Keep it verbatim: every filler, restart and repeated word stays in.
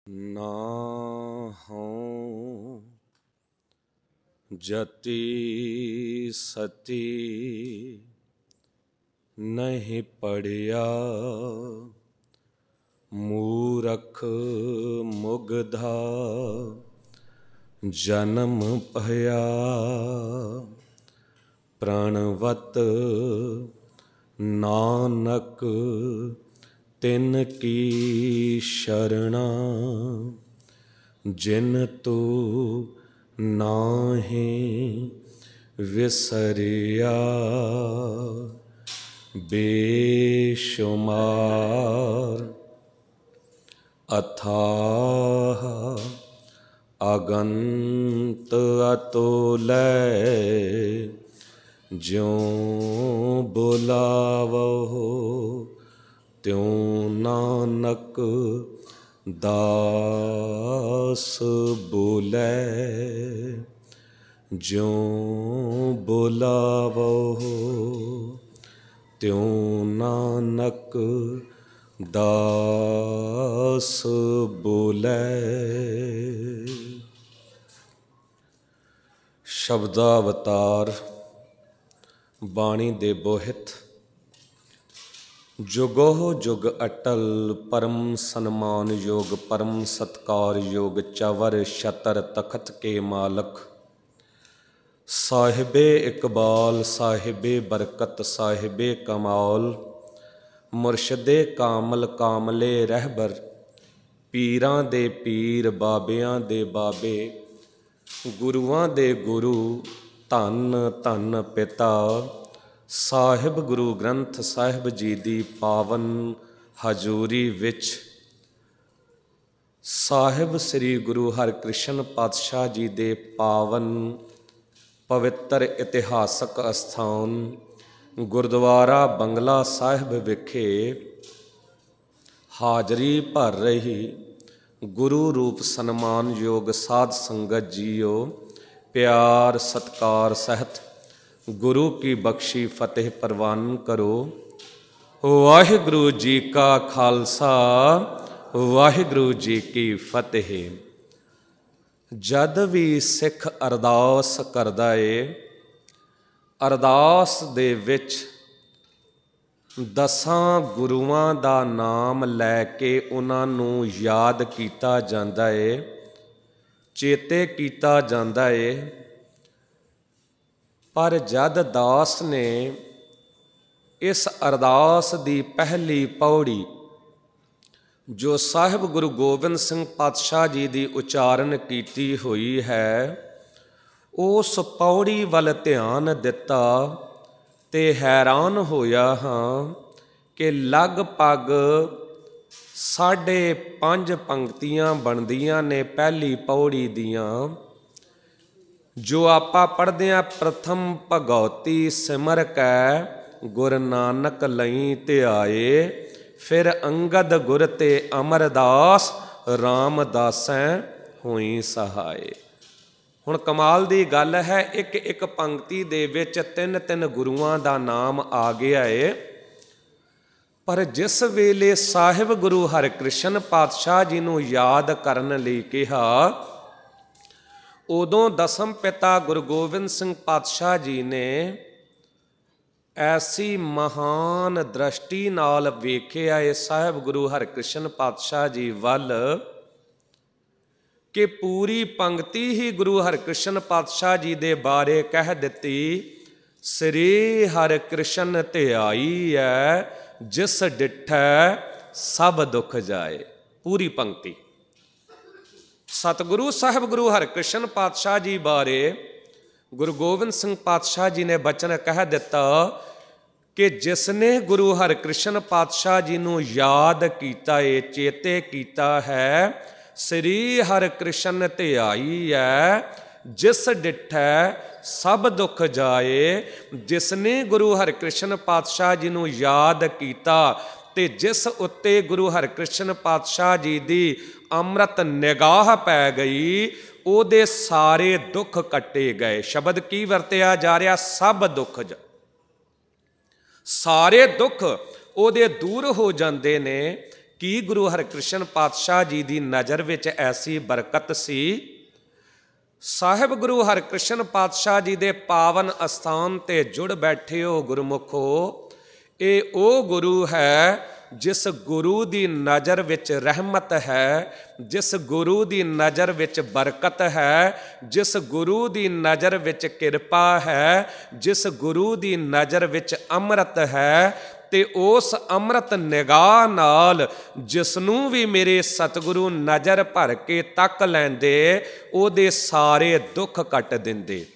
ਨਾਹੰ ਜਤੀ ਸਤੀ ਨਹੀਂ ਪੜਿਆ, ਮੂਰਖ ਮੁਗਧਾ ਜਨਮ ਭਇਆ। ਪ੍ਰਣਵਤ ਨਾਨਕ ਤਿਨ ਕੀ ਸ਼ਰਣਾ, ਜਿਨ ਤੂੰ ਨਾਹੀਂ ਵਿਸਰਿਆ। ਬੇਸ਼ੁਮਾਰ ਅਥਾਹ ਅਗੰਤ ਅਤੁਲੈ, ਜਿਉ ਬੁਲਾਵਹੁ ਤਿਉ ਨਾਨਕ ਦਾਸ ਬੋਲੇ। ਜਿਉ ਬੁਲਾਵਹੁ ਤਿਉ ਨਾਨਕ ਦਾਸ ਬੋਲੇ। ਸ਼ਬਦਾਵਤਾਰ ਬਾਣੀ ਦੇ ਬੋਹਿਤ। ਜੁਗੋ ਜੁਗ ਅਟਲ ਪਰਮ ਸਨਮਾਨ ਯੋਗ, ਪਰਮ ਸਤਕਾਰ ਯੋਗ, ਚਵਰ ਛਤਰ ਤਖਤ ਕੇ ਮਾਲਕ। ਸਾਹਿਬੇ ਇਕਬਾਲ ਸਾਹਿਬੇ ਬਰਕਤ ਸਾਹਿਬੇ ਕਮਾਲ, ਮੁਰਸ਼ਦੇ ਕਾਮਲ ਕਾਮਲੇ ਰਹਿਬਰ। ਪੀਰਾਂ ਦੇ ਪੀਰ ਬਾਬਿਆਂ ਦੇ ਬਾਬੇ, ਗੁਰੂਆਂ ਦੇ ਗੁਰੂ ਧੰਨ ਧੰਨ ਪਿਤਾ ਸਾਹਿਬ ਗੁਰੂ ਗ੍ਰੰਥ ਸਾਹਿਬ ਜੀ ਦੀ ਪਾਵਨ ਹਜ਼ੂਰੀ ਵਿੱਚ। ਸਾਹਿਬ ਸ੍ਰੀ ਗੁਰੂ ਹਰਿਕ੍ਰਿਸ਼ਨ ਪਾਤਸ਼ਾਹ ਜੀ ਦੇ ਪਾਵਨ ਪਵਿੱਤਰ ਇਤਿਹਾਸਕ ਅਸਥਾਨ ਗੁਰਦੁਆਰਾ ਬੰਗਲਾ ਸਾਹਿਬ ਵਿਖੇ ਹਾਜ਼ਰੀ ਭਰ ਰਹੀ ਗੁਰੂ ਰੂਪ ਸਨਮਾਨਯੋਗ ਸਾਧ ਸੰਗਤ ਜੀਓ, ਪਿਆਰ ਸਤਿਕਾਰ ਸਹਿਤ ਗੁਰੂ ਕੀ ਬਖਸ਼ੀ ਫਤਿਹ ਪ੍ਰਵਾਨ ਕਰੋ। ਵਾਹਿਗੁਰੂ ਜੀ ਕਾ ਖਾਲਸਾ, ਵਾਹਿਗੁਰੂ ਜੀ ਕੀ ਫਤਿਹ। ਜਦ ਵੀ ਸਿੱਖ ਅਰਦਾਸ ਕਰਦਾ ਏ, ਅਰਦਾਸ ਦੇ ਵਿੱਚ ਦਸਾਂ ਗੁਰੂਆਂ ਦਾ ਨਾਮ ਲੈ ਕੇ ਉਹਨਾਂ ਨੂੰ ਯਾਦ ਕੀਤਾ ਜਾਂਦਾ ਏ, ਚੇਤੇ ਕੀਤਾ ਜਾਂਦਾ ਏ। ਪਰ ਜਦ ਦਾਸ ਨੇ ਇਸ ਅਰਦਾਸ ਦੀ ਪਹਿਲੀ ਪੌੜੀ ਜੋ ਸਾਹਿਬ ਗੁਰੂ ਗੋਬਿੰਦ ਸਿੰਘ ਪਾਤਸ਼ਾਹ ਜੀ ਦੀ ਉਚਾਰਨ ਕੀਤੀ ਹੋਈ ਹੈ, ਉਸ ਪੌੜੀ ਵੱਲ ਧਿਆਨ ਦਿੱਤਾ ਤੇ ਹੈਰਾਨ ਹੋਇਆ ਹਾਂ ਕਿ ਲਗਭਗ ਸਾਢੇ ਪੰਜ ਪੰਕਤੀਆਂ ਬਣਦੀਆਂ ਨੇ ਪਹਿਲੀ ਪੌੜੀ ਦੀਆਂ, ਜੋ ਆਪਾਂ ਪੜ੍ਹਦੇ ਹਾਂ। ਪ੍ਰਥਮ ਭਗਉਤੀ ਸਿਮਰ ਕੈ ਗੁਰ ਨਾਨਕ ਲਈ ਧਿਆਏ, ਫਿਰ ਅੰਗਦ ਗੁਰ ਤੇ ਅਮਰਦਾਸ ਰਾਮਦਾਸੈ ਹੋਈ ਸਹਾਏ। ਹੁਣ ਕਮਾਲ ਦੀ ਗੱਲ ਹੈ, ਇੱਕ ਇੱਕ ਪੰਕਤੀ ਦੇ ਵਿੱਚ ਤਿੰਨ ਤਿੰਨ ਗੁਰੂਆਂ ਦਾ ਨਾਮ ਆ ਗਿਆ ਏ। ਪਰ ਜਿਸ ਵੇਲੇ ਸਾਹਿਬ ਗੁਰੂ ਹਰਿਕ੍ਰਿਸ਼ਨ ਪਾਤਸ਼ਾਹ ਜੀ ਨੂੰ ਯਾਦ ਕਰਨ ਲਈ ਕਿਹਾ, ਉਦੋਂ ਦਸਮ ਪਿਤਾ ਗੁਰੂ ਗੋਬਿੰਦ ਸਿੰਘ ਪਾਤਸ਼ਾਹ ਜੀ ਨੇ ਐਸੀ ਮਹਾਨ ਦ੍ਰਿਸ਼ਟੀ ਨਾਲ ਵੇਖਿਆ ਏ ਸਾਹਿਬ ਗੁਰੂ ਹਰਿਕ੍ਰਿਸ਼ਨ ਪਾਤਸ਼ਾਹ ਜੀ ਵੱਲ ਕਿ ਪੂਰੀ ਪੰਕਤੀ ਹੀ ਗੁਰੂ ਹਰਿਕ੍ਰਿਸ਼ਨ ਪਾਤਸ਼ਾਹ ਜੀ ਦੇ ਬਾਰੇ ਕਹਿ ਦਿੱਤੀ। ਸ੍ਰੀ ਹਰਿਕ੍ਰਿਸ਼ਨ ਧਿਆਈ ਐ, ਜਿਸ ਡਿਠੈ ਸਭ ਦੁੱਖ ਜਾਏ। ਪੂਰੀ ਪੰਕਤੀ ਸਤਿਗੁਰੂ ਸਾਹਿਬ ਗੁਰੂ ਹਰਿਕ੍ਰਿਸ਼ਨ ਪਾਤਸ਼ਾਹ ਜੀ ਬਾਰੇ ਗੁਰੂ ਗੋਬਿੰਦ ਸਿੰਘ ਪਾਤਸ਼ਾਹ ਜੀ ਨੇ ਬਚਨ ਕਹਿ ਦਿੱਤਾ ਕਿ ਜਿਸ ਨੇ ਗੁਰੂ ਹਰਿਕ੍ਰਿਸ਼ਨ ਪਾਤਸ਼ਾਹ ਜੀ ਨੂੰ ਯਾਦ ਕੀਤਾ ਏ, ਚੇਤੇ ਕੀਤਾ ਹੈ, ਸ੍ਰੀ ਹਰਿਕ੍ਰਿਸ਼ਨ ਧਿਆਈ ਐ, ਜਿਸ ਡਿਠੈ ਸਭ ਦੁੱਖ ਜਾਏ। ਜਿਸ ਨੇ ਗੁਰੂ ਹਰਿਕ੍ਰਿਸ਼ਨ ਪਾਤਸ਼ਾਹ ਜੀ ਨੂੰ ਯਾਦ ਕੀਤਾ ਤੇ ਜਿਸ ਉੱਤੇ ਗੁਰੂ ਹਰਿਕ੍ਰਿਸ਼ਨ ਪਾਤਸ਼ਾਹ ਜੀ ਦੀ ਅੰਮ੍ਰਿਤ ਨਿਗਾਹ ਪੈ ਗਈ, ਉਹਦੇ ਸਾਰੇ ਦੁੱਖ ਕੱਟੇ ਗਏ। ਸ਼ਬਦ ਕੀ ਵਰਤਿਆ ਜਾ ਰਿਹਾ? ਸਭ ਦੁੱਖ। ਸਾਰੇ ਦੁੱਖ ਉਹਦੇ ਦੂਰ ਹੋ ਜਾਂਦੇ ਨੇ ਕੀ ਗੁਰੂ ਹਰਿਕ੍ਰਿਸ਼ਨ ਪਾਤਸ਼ਾਹ ਜੀ ਦੀ ਨਜ਼ਰ ਵਿੱਚ ਐਸੀ ਬਰਕਤ ਸੀ? ਸਾਹਿਬ ਗੁਰੂ ਹਰਿਕ੍ਰਿਸ਼ਨ ਪਾਤਸ਼ਾਹ ਜੀ ਦੇ ਪਾਵਨ ਅਸਥਾਨ ਤੇ ਜੁੜ ਬੈਠੇ ਹੋ ਗੁਰਮੁਖੋ, ਇਹ ਉਹ ਗੁਰੂ ਹੈ ਜਿਸ ਗੁਰੂ ਦੀ ਨਜ਼ਰ ਵਿੱਚ ਰਹਿਮਤ ਹੈ, ਜਿਸ ਗੁਰੂ ਦੀ ਨਜ਼ਰ ਵਿੱਚ ਬਰਕਤ ਹੈ, ਜਿਸ ਗੁਰੂ ਦੀ ਨਜ਼ਰ ਵਿੱਚ ਕਿਰਪਾ ਹੈ, ਜਿਸ ਗੁਰੂ ਦੀ ਨਜ਼ਰ ਵਿੱਚ ਅੰਮ੍ਰਿਤ ਹੈ। ਤੇ ਉਸ ਅੰਮ੍ਰਿਤ ਨਿਗਾਹ ਨਾਲ ਜਿਸ ਨੂੰ ਵੀ ਮੇਰੇ ਸਤਿਗੁਰੂ ਨਜ਼ਰ ਭਰ ਕੇ ਤੱਕ ਲੈਂਦੇ, ਉਹਦੇ ਸਾਰੇ ਦੁੱਖ ਕੱਟ ਦਿੰਦੇ।